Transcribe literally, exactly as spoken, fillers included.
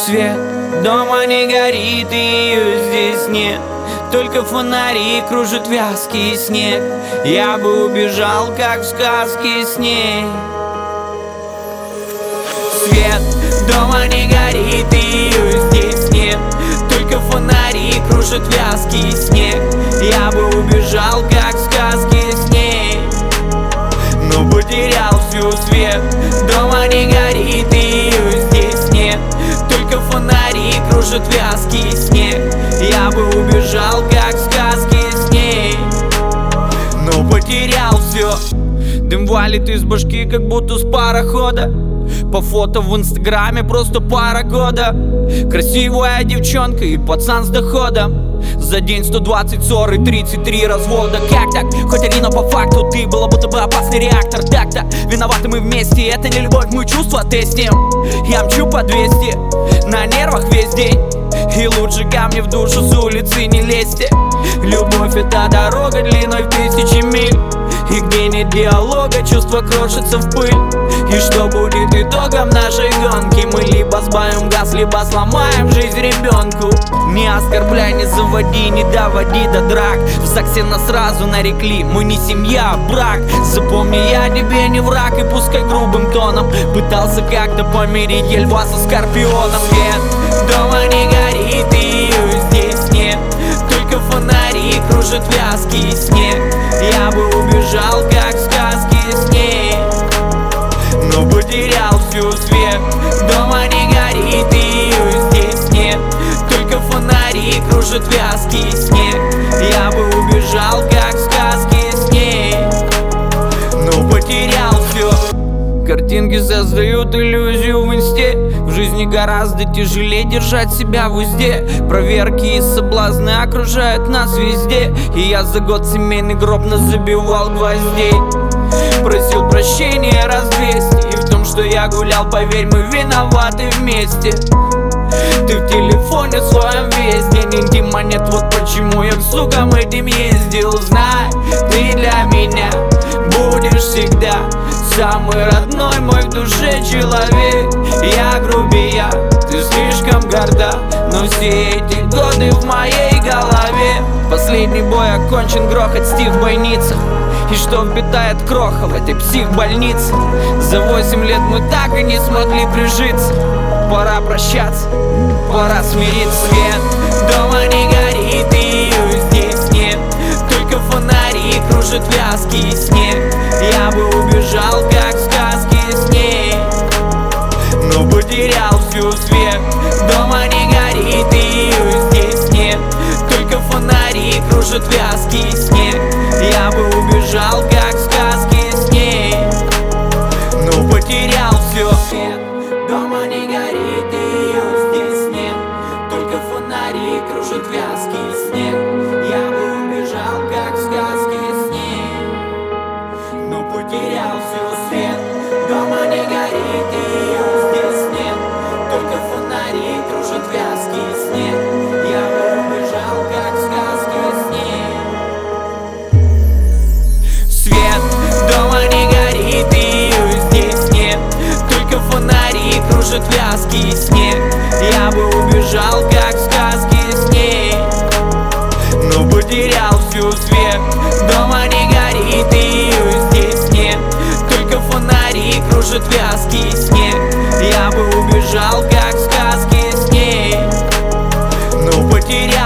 Свет дома не горит, и ее здесь нет. Только фонари кружит вязкий снег. Я бы убежал, как в сказке с ней. Свет дома не горит, и ее здесь нет. Только фонари кружит вязкий снег. Я бы убежал, как в сказке с ней, но потерял всю свет. Дома не горит, и ее здесь нет. Только фонари кружит вязкий снег. Я бы убежал, как в сказке с ней, но потерял все. Дым валит из башки, как будто с парохода. По фото в инстаграме просто пара года. Красивая девчонка и пацан с доходом. За день сто двадцать ссор и тридцать три развода. Как так? Хоть один, но по факту ты была будто бы опасный реактор. Так-то виноваты мы вместе. Это не любовь, мы чувства тестим. Я мчу по двести, на нервах весь день. И лучше ко мне в душу с улицы не лезьте. Любовь — это дорога длиной в тысячи миль, и где нет диалога, чувства крошатся в пыль. И что будет итогом нашей гонки? Мы либо сбавим газ, либо сломаем жизнь ребенку. Не оскорбляй, не заводи, не доводи до драк. В ЗАГСе нас сразу нарекли: мы не семья, а брак. Запомни, я тебе не враг, и пускай грубым тоном пытался как-то помирить я льва со скорпионом. Свет дома не горит, и ее здесь нет. Только фонари кружит вязкий снег. Я бы убежал, как в сказке с ней, но потерял всю свет. Дома не горит, и ее здесь нет. Только фонари кружит вязкий снег. Я бы убежал, как в сказке с ней, но потерял все. Картинки создают иллюзию в инсте. В жизни гораздо тяжелее держать себя в узде. Проверки и соблазны окружают нас везде. И я за год семейный гроб назабивал гвоздей. Просил прощения раз двести. И в том, что я гулял, поверь, мы виноваты вместе. Ты в телефоне своем весь день, интима нет, вот почему я к сукам этим ездил. Знай, ты для меня будешь всегда самый родной мой в душе человек. Я грубия, ты слишком горда, но все эти годы в моей голове. Последний бой окончен, грохот стих в бойницах. И что впитает кроха в этой психбольнице? За восемь лет мы так и не смогли прижиться. Пора прощаться, пора смириться. Свет дома не горит, и ее здесь нет. Только фонари кружит вязкий снег. Я бы убежал, как в сказке с ней, но потерял всю свет. Дома не горит, и ее здесь нет. Только фонари кружит вязкий снег. Я бы убежал, как в сказке с ней, но потерял все. Свет дома не горит, и ее здесь нет. Только фонари кружит вязкий снег. Я бы убежал, как в сказке с ней, но потерял все. Свет дома не горит, и ее здесь нет. Только фонари кружит вязкий снег. Я бы убежал, как в сказке с ней. Свет дома не горит, и ее здесь нет. Только фонари кружит вязкий снег. Я бы убежал, как в сказке с ней, но потерял всю свет. Дома не горит, и ее здесь нет. Только фонари кружит вязкий снег. Я бы убежал, как в сказке с ней, но потерял